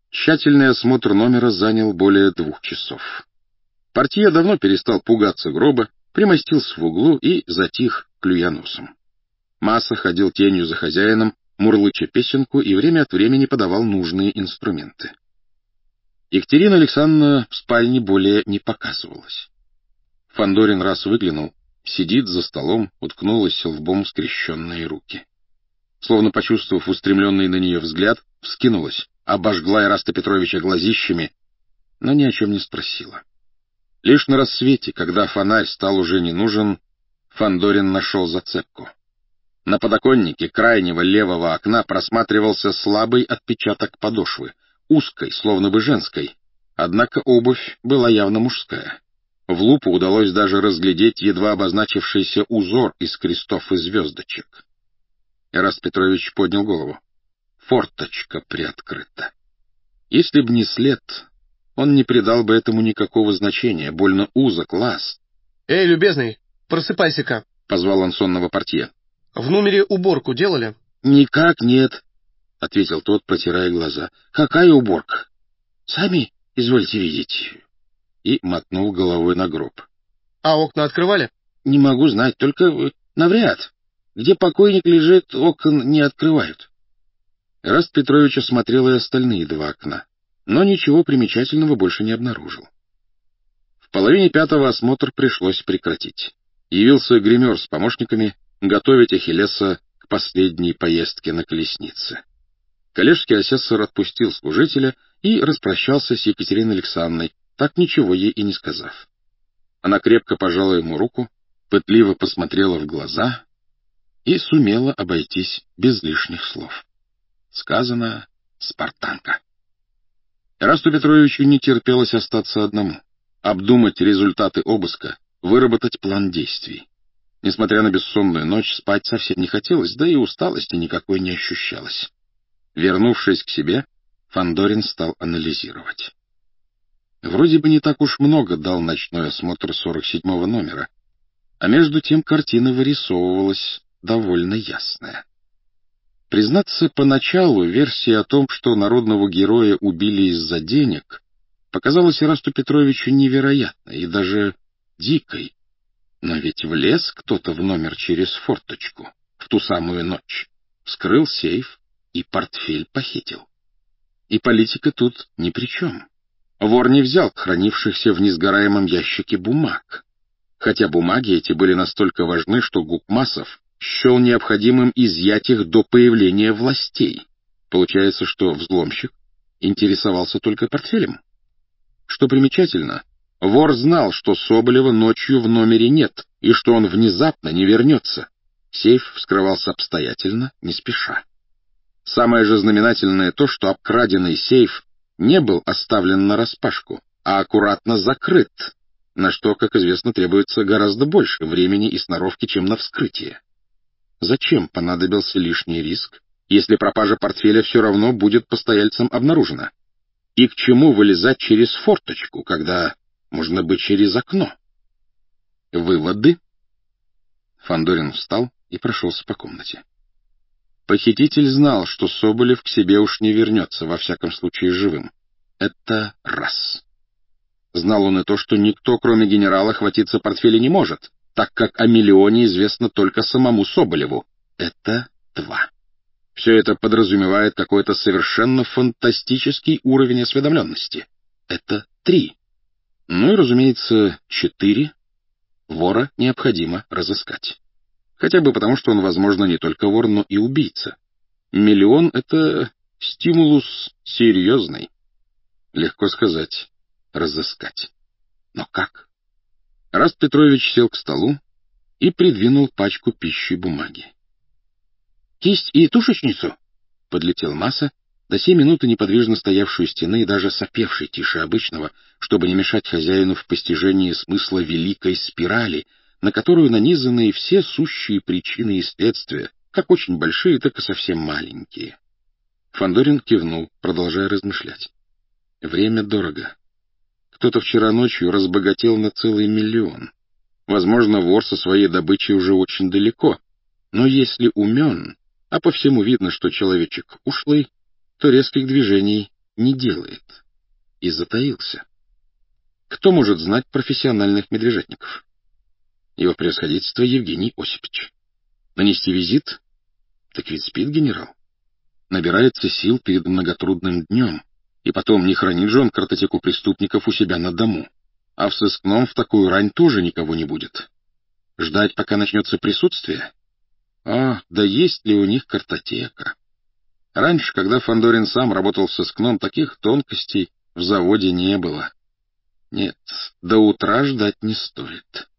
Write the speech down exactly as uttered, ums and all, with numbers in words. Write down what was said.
Тщательный осмотр номера занял более двух часов. Портье давно перестал пугаться гроба, примостился в углу и затих, клюя носом. Масса ходил тенью за хозяином, мурлыча песенку, и время от времени подавал нужные инструменты. Екатерина Александровна в спальне более не показывалась. Фандорин раз выглянул, сидит за столом, уткнулась лбом в скрещенные руки. Словно почувствовав устремленный на нее взгляд, вскинулась, обожгла Ираста Петровича глазищами, но ни о чем не спросила. Лишь на рассвете, когда фонарь стал уже не нужен, Фандорин нашел зацепку. На подоконнике крайнего левого окна просматривался слабый отпечаток подошвы, узкой, словно бы женской, однако обувь была явно мужская. В лупу удалось даже разглядеть едва обозначившийся узор из крестов и звездочек. Ираст Петрович поднял голову. Форточка приоткрыта. Если б не след, он не придал бы этому никакого значения, больно узок лаз. — Эй, любезный, просыпайся-ка, — позвал он сонного портье. — В номере уборку делали? — Никак нет, — ответил тот, протирая глаза. — Какая уборка? Сами извольте видеть. И мотнул головой на гроб. — А окна открывали? — Не могу знать, только навряд. Где покойник лежит, окон не открывают. Ираст Петрович осмотрел и остальные два окна, но ничего примечательного больше не обнаружил. В половине пятого осмотр пришлось прекратить. Явился гример с помощниками готовить Ахиллеса к последней поездке на колеснице. Коллежский асессор отпустил служителя и распрощался с Екатериной Александровной, так ничего ей и не сказав. Она крепко пожала ему руку, пытливо посмотрела в глаза и сумела обойтись без лишних слов. Сказано «Спартанка». Ирасту Петровичу не терпелось остаться одному, обдумать результаты обыска, выработать план действий. Несмотря на бессонную ночь, спать совсем не хотелось, да и усталости никакой не ощущалось. Вернувшись к себе, Фандорин стал анализировать. Вроде бы не так уж много дал ночной осмотр сорок седьмого номера, а между тем картина вырисовывалась довольно ясная. Признаться, поначалу версия о том, что народного героя убили из-за денег, показалась Ирасту Петровичу невероятной и даже дикой. Но ведь влез кто-то в номер через форточку в ту самую ночь, вскрыл сейф и портфель похитил. И политика тут ни при чем. Вор не взял хранившихся в несгораемом ящике бумаг, хотя бумаги эти были настолько важны, что Гукмасов счел необходимым изъять их до появления властей. Получается, что взломщик интересовался только портфелем. Что примечательно, вор знал, что Соболева ночью в номере нет, и что он внезапно не вернется. Сейф вскрывался обстоятельно, не спеша. Самое же знаменательное то, что обкраденный сейф не был оставлен нараспашку, а аккуратно закрыт, на что, как известно, требуется гораздо больше времени и сноровки, чем на вскрытие. Зачем понадобился лишний риск, если пропажа портфеля все равно будет постояльцам обнаружена? И к чему вылезать через форточку, когда можно бы через окно? Выводы? Фандорин встал и прошелся по комнате. Похититель знал, что Соболев к себе уж не вернется, во всяком случае живым. Это раз. Знал он и то, что никто, кроме генерала, хватиться портфеля не может, так как о миллионе известно только самому Соболеву. Это два. Все это подразумевает какой-то совершенно фантастический уровень осведомленности. Это три. Ну и, разумеется, четыре. Вора необходимо разыскать. Хотя бы потому, что он, возможно, не только вор, но и убийца. Миллион — это стимулус серьезный. Легко сказать, разыскать. Но как? Ираст Петрович сел к столу и придвинул пачку пищи бумаги. «Кисть и тушечницу?» — подлетел Масса, до сей минуты неподвижно стоявший у стены и даже сопевший тише обычного, чтобы не мешать хозяину в постижении смысла великой спирали, на которую нанизаны все сущие причины и следствия, как очень большие, так и совсем маленькие. Фандорин кивнул, продолжая размышлять. Время дорого. Кто-то вчера ночью разбогател на целый миллион. Возможно, вор со своей добычей уже очень далеко, но если умен, а по всему видно, что человечек ушлый, то резких движений не делает. И затаился. Кто может знать профессиональных медвежатников? Его превосходительство Евгений Осипович. Нанести визит? Так ведь спит генерал. Набирается сил перед многотрудным днем. И потом, не хранит же он картотеку преступников у себя на дому. А в сыскном в такую рань тоже никого не будет. Ждать, пока начнется присутствие? А, да есть ли у них картотека? Раньше, когда Фандорин сам работал в сыскном, таких тонкостей в заводе не было. Нет, до утра ждать не стоит.